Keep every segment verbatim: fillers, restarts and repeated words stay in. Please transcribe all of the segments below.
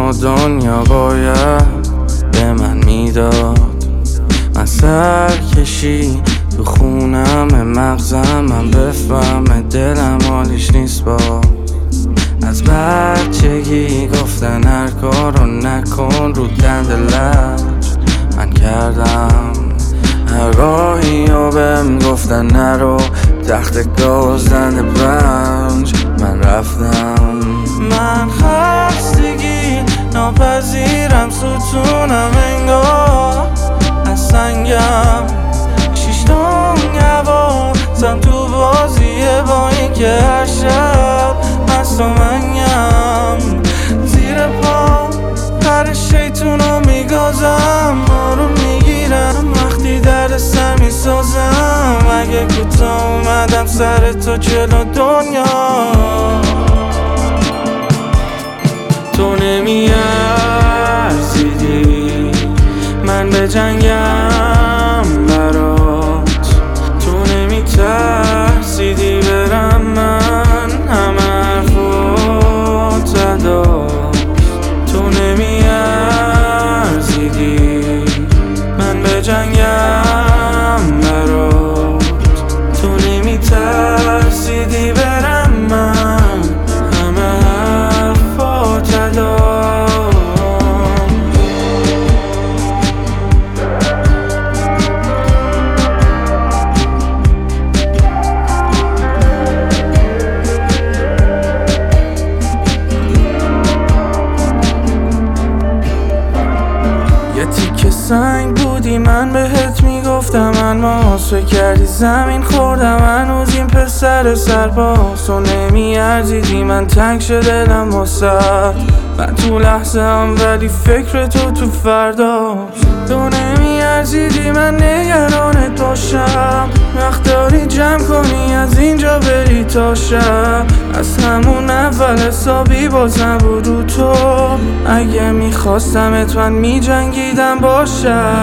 و دنیا باید به من میداد. من سرکشی تو خونم مغزم، من بفهم دلم حالیش نیست با. از بچگی گفتن هر کارو نکن، رو دند لج من کردم. هر راهی و بهم گفتن نرو، تخت گازند رنج من رفتم. من خستگی ناپذیرم، ستونم انگار از سنگم. شیش دنیا زم تو بازیه با این که هر شب مست و منیم. زیر پا پر شیطونو میگازم، آروم میگیرم وقتی درد سر میسازم. اگه کوتاه اومدم سر تو جلو دنیا، تو نمیارزیدی من به جنگم برات. تو نمیترسیدی برم من همه حرفات زداست. تو نمیارزیدی من به جنگم برات. تو نمیترسیدی برم من همه حرفات زداست. سنگ بودی من بهت میگفتم، من ماس فکر کردی زمین خوردم. هنوز این پسر سرباز تو نمیارزیدی، من تنگ شده دلم واسد. من تو لحظه هم ولی فکر تو تو فرداست. تو نمیارزیدی من نگرانت باشم، وقت داری جمع کنی از اینجا بری تا شب. از همون اول حسابی بازم بود رو تو، اگه میخواستمت من میجنگیدم باشم.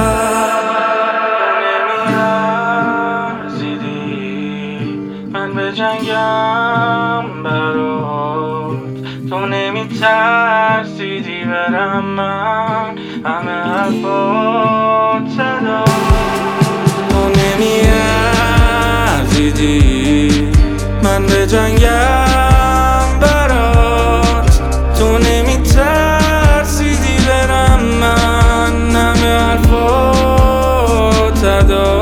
نمیارزیدی من به جنگم برات. تو نمیترسیدی برم من همه حرفات زداست. تو نمیارزیدی من به جنگم برات. تو نمیترسیدی برم من همه حرفات زداست.